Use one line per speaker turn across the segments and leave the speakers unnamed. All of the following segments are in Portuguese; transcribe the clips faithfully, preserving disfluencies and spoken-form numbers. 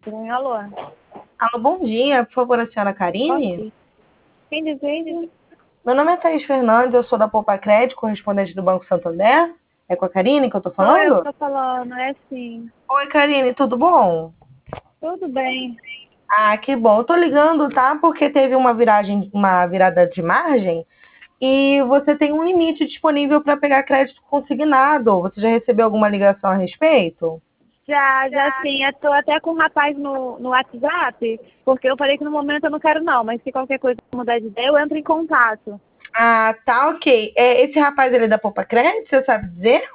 Sim, alô?
Alô, bom dia. Por favor, a senhora Karine?
Ok. Quem deseja?
Meu nome é Thaís Fernandes, eu sou da Poupa Crédito, correspondente do Banco Santander. É com a Karine que eu tô
Sou eu que
falando?
tô falando, é sim.
Oi, Karine, tudo bom?
Tudo bem.
Ah, que bom. Eu tô ligando, tá? Porque teve uma viragem, uma virada de margem e você tem um limite disponível para pegar crédito consignado. Você já recebeu alguma ligação a respeito?
Já, já sim. Eu tô até com um rapaz no, no WhatsApp, porque eu falei que no momento eu não quero não, mas se qualquer coisa mudar de ideia, eu entro em contato.
Ah, tá, ok. É, esse rapaz, ele é da Poupa Crédito, você sabe dizer?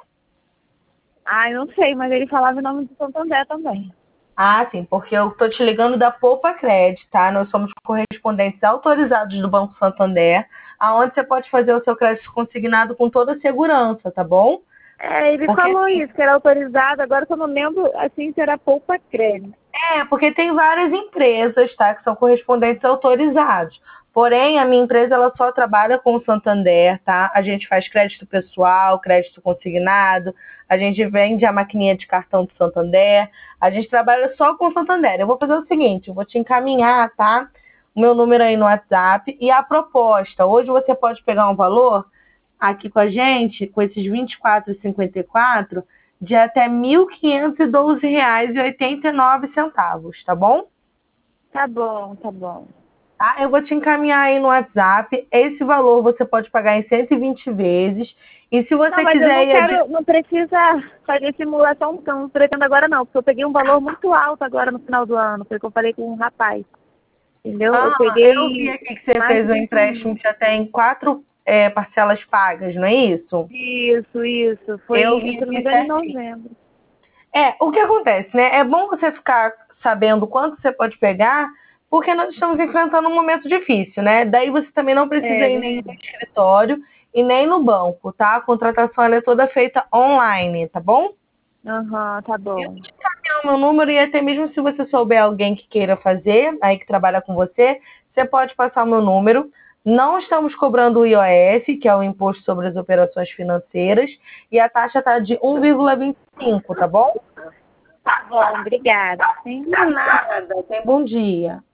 Ah, eu não sei, mas ele falava o nome do Santander também.
Ah, sim, porque eu tô te ligando da Poupa Crédito, tá? Nós somos correspondentes autorizados do Banco Santander, aonde você pode fazer o seu crédito consignado com toda a segurança, tá bom?
É, ele
Porque
falou
assim,
isso, que era autorizado, agora que eu não lembro, assim, se era poupa crédito.
é, porque tem várias empresas, tá, que são correspondentes autorizados. Porém, a minha empresa ela só trabalha com o Santander, tá? A gente faz crédito pessoal, crédito consignado, a gente vende a maquininha de cartão do Santander, a gente trabalha só com o Santander. Eu vou fazer o seguinte, eu vou te encaminhar, tá? O meu número aí no WhatsApp e a proposta. Hoje você pode pegar um valor aqui com a gente, com esses vinte e quatro e cinquenta e quatro, de até mil quinhentos e doze reais e oitenta e nove centavos, tá bom?
Tá bom, tá bom.
Tá? Eu vou te encaminhar aí no WhatsApp. Esse valor você pode pagar em cento e vinte vezes. E se
Não,
você
mas eu
quiser
não
ir adi-
quero, não precisa fazer simulação, então não pretendo agora não, porque eu peguei um valor muito alto agora no final do ano, foi o que eu falei com um rapaz, entendeu? Eu
Ah, eu vi
peguei
aqui que você
mais de
fez um
vinte
empréstimo
mil.
que já tem quatro é, parcelas pagas, não é isso?
Isso, isso,
Eu
foi,
vi
se eu não me
aqui
engano, em
certinho.
novembro.
É, o que acontece, né? É bom você ficar sabendo quanto você pode pegar, porque nós estamos enfrentando um momento difícil, né? Daí você também não precisa
É,
ir nem no
verdade.
escritório e nem no banco, tá? A contratação ela é toda feita online, tá bom?
Aham, tá
Eu
bom.
vou te encaminhar o meu número e até mesmo se você souber alguém que queira fazer, aí que trabalha com você, você pode passar o meu número. Não estamos cobrando o I O S, que é o Imposto sobre as Operações Financeiras, e a taxa está de um vírgula vinte e cinco, tá bom?
Tá bom, obrigada. Sim.
De nada. Tenha bom dia.